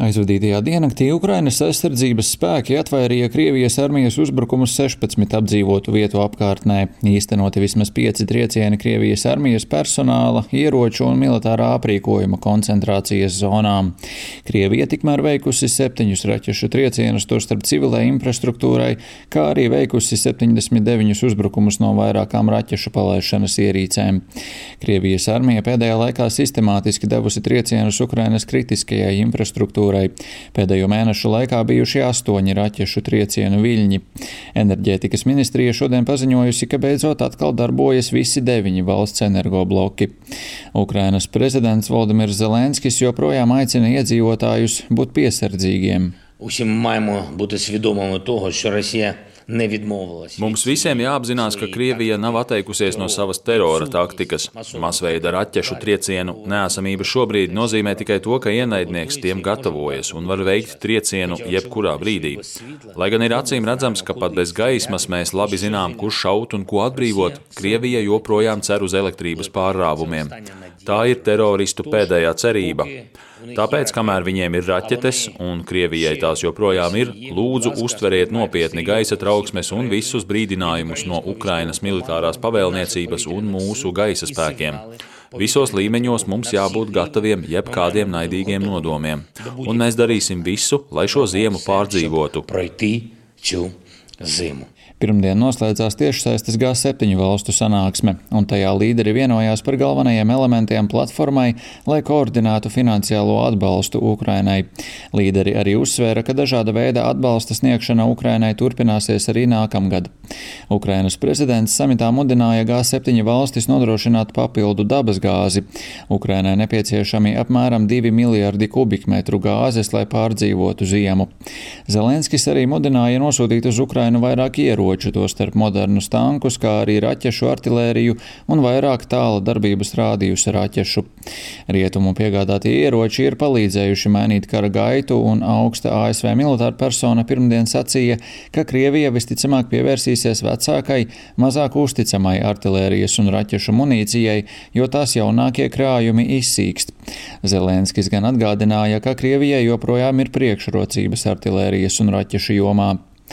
Aizvadītajā diennaktī Ukrainas aizsardzības spēki atvairīja Krievijas armijas uzbrukumus 16 apdzīvotu vietu apkārtnē. Īstenoti vismaz 5 triecieni Krievijas armijas personāla, ieroču un militārā aprīkojuma koncentrācijas zonām. Krievija tikmēr veikusi 7 raķešu triecienus, tostarp civilai infrastruktūrai, kā arī veikusi 79 uzbrukumus no vairākām raķešu palaišanas ierīcēm. Krievijas armija pēdējā laikā sistemātiski devusi triecienus Ukrainas kritiskajai infrastruktūrai. Pēdējo mēnešu laikā bijuši 8 raķešu triecienu viļņi. Enerģētikas ministrija šodien paziņojusi, ka beidzot atkal darbojas visi 9 valsts energobloki. Ukrainas prezidents Volodimirs Zelenskis joprojām aicina iedzīvotājus būt piesardzīgiem. Усім маємо бути свідомими того, що Росія не відмовилась. Mums visiem jāapzinās, ka Krievija nav atteikusies no savas terora taktikas. Masveida raķešu triecienu neesamība šobrīd nozīmē tikai to, ka ienaidnieks tiem gatavojas un var veikt triecienu jebkurā brīdī. Lai gan ir acīm redzams, ka pat bez gaismas mēs labi zinām, kur šaut un ko atbrīvot, Krievija joprojām cer uz elektrības pārrāvumiem. Tā ir teroristu pēdējā cerība. Tāpēc, kamēr viņiem ir raķetes un Krievijai tās joprojām ir, lūdzu uztveriet nopietni gaisa trauksmes un visus brīdinājumus no Ukrainas militārās pavēlniecības un mūsu gaisa spēkiem. Visos līmeņos mums jābūt gataviem jebkādiem naidīgiem nodomiem, un mēs darīsim visu, lai šo ziemu pārdzīvotu. Pirmdien noslēdzās tiešsaistes G7 valstu sanāksme, un tajā līderi vienojās par galvenajiem elementiem platformai, lai koordinētu finansiālo atbalstu Ukrainai. Līderi arī uzsvēra, ka dažāda veida atbalsta sniegšana Ukrainai turpināsies arī nākamgad. Ukrainas prezidents samitā mudināja G7 valstis nodrošināt papildu dabas gāzi. Ukrainai nepieciešami apmēram 2 miljardi kubikmetru gāzes, lai pārdzīvotu ziemu. Zelenskis arī mudināja nosūtīt uz Ukrainu vairāk ieroču, tostarp modernus tankus, kā arī raķešu artilēriju un vairāk tāla darbības rādījusa raķešu. Rietumu piegādātie ieroči ir palīdzējuši mainīt kara gaitu, un augsta ASV militāra persona pirmdien sacīja, ka Krievija visticamāk pievērsīsies vecākai, mazāk uzticamai artilērijas un raķešu munīcijai, jo tās jaunākie krājumi izsīkst. Zelenskis gan atgādināja, ka Krievijai joprojām ir priekšrocības artilērijas un raķešu jomā.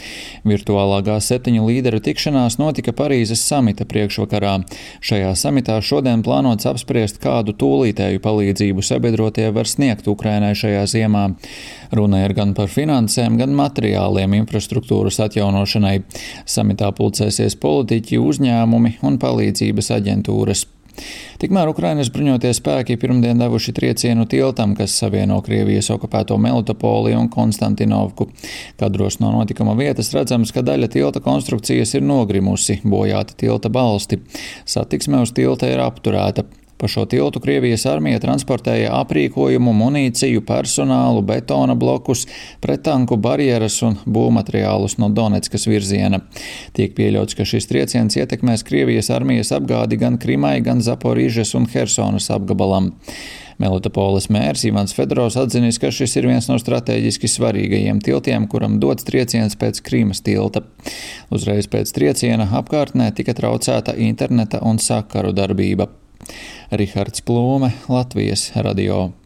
Virtuālā G7 līderu tikšanās notika Parīzes samita priekšvakarā. Šajā samitā šodien plānots apspriest, kādu tūlītēju palīdzību sabiedrotie var sniegt Ukrainai šajā ziemā. Runa ir gan par finansēm, gan materiāliem infrastruktūras atjaunošanai. Samitā pulcēsies politiķi, uzņēmumi un palīdzības aģentūras. Tikmēr Ukrainas bruņotie spēki pirmdien devuši triecienu tiltam, kas savieno Krievijas okupēto Melitopoli un Konstantinovku. Kadros no notikuma vietas redzams, ka daļa tilta konstrukcijas ir nogrimusi, bojāti tilta balsti. Satiksme uz tilta ir apturēta. Pa šo tiltu Krievijas armija transportēja aprīkojumu, munīciju, personālu, betona blokus, prettanku barjeras un būvmateriālus no Doneckas virziena. Tiek pieļauts, ka šis trieciens ietekmēs Krievijas armijas apgādi gan Krimai, gan Zaporižas un Hersonas apgabalam. Melitopoles mērs Ivans Fedorovs atzinis, ka šis ir viens no strateģiski svarīgajiem tiltiem, kuram dots trieciens pēc Krimas tilta. Uzreiz pēc trieciena apkārtnē tika traucēta interneta un sakaru darbība. Rihards Plūme, Latvijas radio.